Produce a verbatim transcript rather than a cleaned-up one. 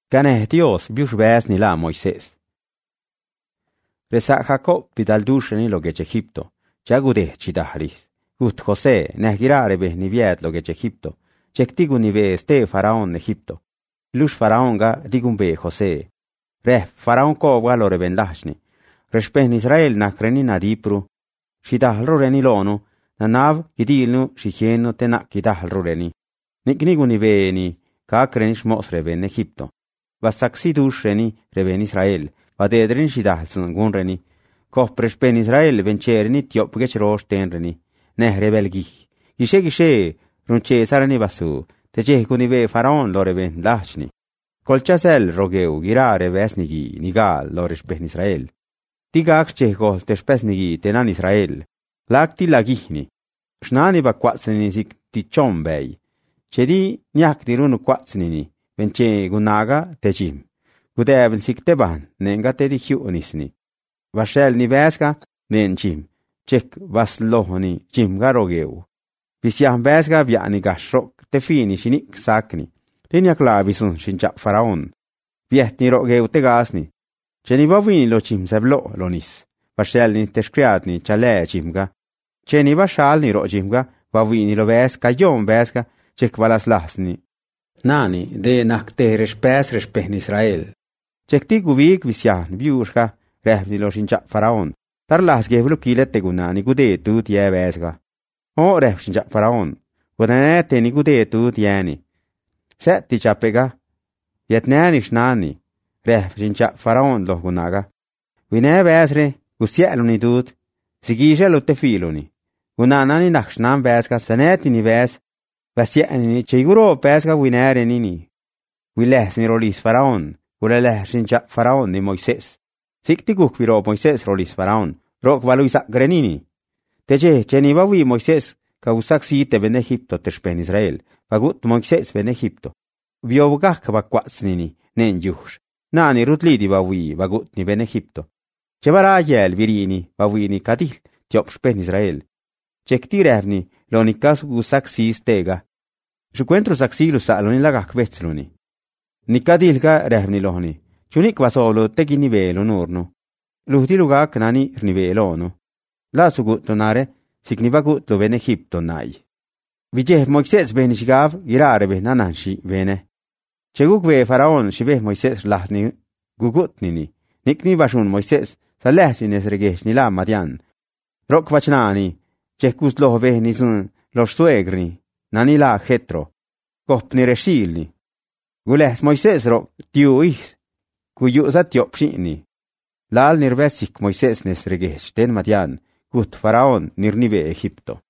Caneh Dios biushbez ni la Moisés. Resa Jacob bidaldusheni loge Egipto. Jagude chidahris. Gut José nehgirare beh ni vied loge Egipto. Chektigu ni ve ste faraón Egipto. Lush faraón ga digumbe José. Ref faraón ko valore ben lashni. Respeh Israel nakreni nadipru. Shidahlru reni lonu. Nanav idilnu shihienu tenak kidahlru reni. Niknigu ni ve ni kakreni shmos reben Egipto. Vasaksi dush reni reben Israel. Vadedrin shidahlsun gun reni. Koh prespeh Israel venchereni tiop gech rosh ten reni. Neh rebelgi. Gishe gishe runche sarani basu. Teje kunive faraón lore ben lachni. Kolchasel rogeu girare vesnigi nigal lorish ben Israel. Tigak chehgol tespesnigi tenan Israel. Lagti lagihni. Shnani ba kwatsnini zik tichom bei. Chedi nyak dirunu kwatsnini. Venche gunaga tejim. Gudeven sik teban nenga tedi hiunisni. Vashel ni veska nen chim. Chek vas lohoni chim garogeu. Visiam veska viani gashrok te fini shinik sakni. Tenia clavisun shinchap faraón. Vietni rogeu te gasni. Cheni vavini lo chim seblo lonis. Vashel ni teskriadni chale chimga. Cheni vashal ni ro chimga. Vavini lo veska yom veska. Chek valas lasni. Nani de nakte respes respehni Israel. Chek ti guvik visian viushka. Rehvni lo shinchap faraón. Tar las gevlu kilet te gunani gude tu tie veska. O rehv shinchap faraón. Gudane te ni gude tu tieni. Set ti chapega. Yetnani shnani. Rehv shinchap faraón lo gunaga. Vine vesre. Gusieluni tut. Sigishe lo te filuni. Gunanani nakshnam veska. Saneti ni ves. Vasieni chiguro pesca winere nini. Wiles ni rolis faraón. Gulele shinchap faraón ni Moisés. Sikti gukviro Moisés rolis faraón. Rok valuisak grenini. Teje cheni vawi Moisés. Kausak si te ben Egipto teshpen Israel. Vagut Moisés ben Egipto. Biovugak vakwasnini. Nen yush. Nani rutlidi vawi vagut ni ben Egipto. Chevara yel virini vawi kadil. Tiop shpen Israel. Chekti revni lonikas gusak si stega. Shukwentru saksilu saloni lagak vetsluni. Nikadilga revni lohni. Chunik vasolo tegi nivelo nurnu. Luhti lugak nani rnivelono. La sugutonare signivagut lo ven Egipto nai. Vijeh Moisés ben shigav girare ben nananshi vene. Cheguk ve faraón shibeh Moisés lahni gugutnini. Nikni vashun Moisés salehsin esregesh nila madian. Rok vachnani. Chekus lo vehnisun los suegri. Nani la Jetro. Kopni reshilni. Gules Moisés ro tiu is. Kuyu sa tiop shini. Lal nirvesik Moisés nesregesh ten madian. Gut faraón nirnive Egipto.